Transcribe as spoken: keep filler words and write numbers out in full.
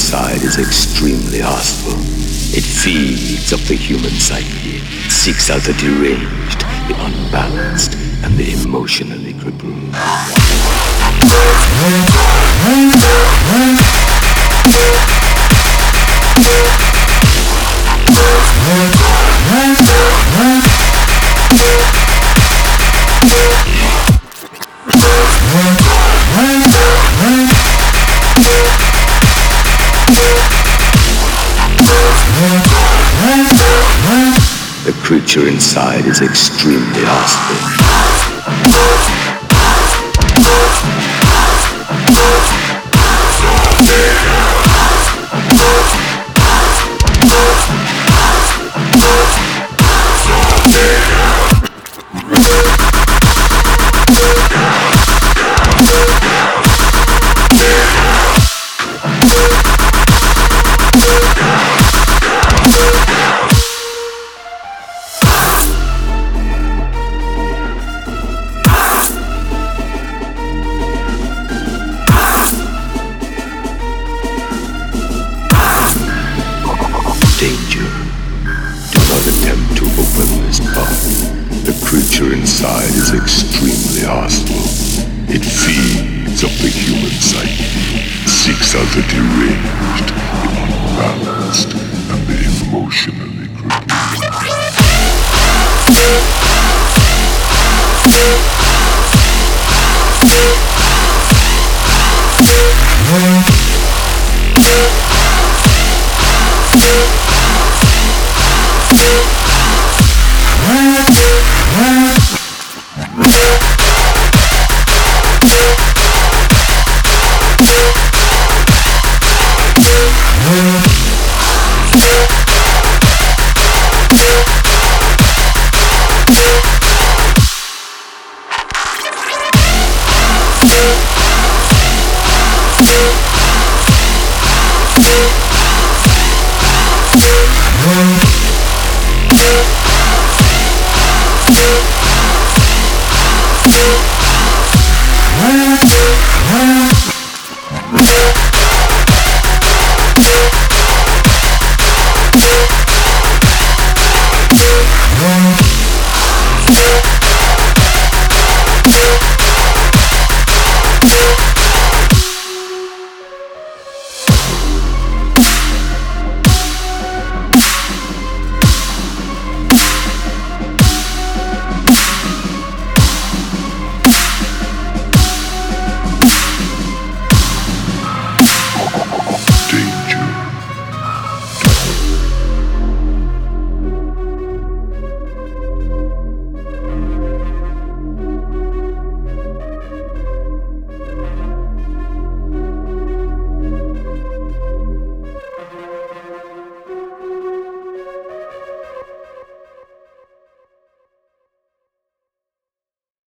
inside is extremely hostile. It feeds up the human psyche, seeks out the deranged, the unbalanced, and the emotionally crippled. The creature inside is extremely hostile. Danger. Do not attempt to open this box. The creature inside is extremely hostile. It feeds up the human psyche, seeks out the deranged,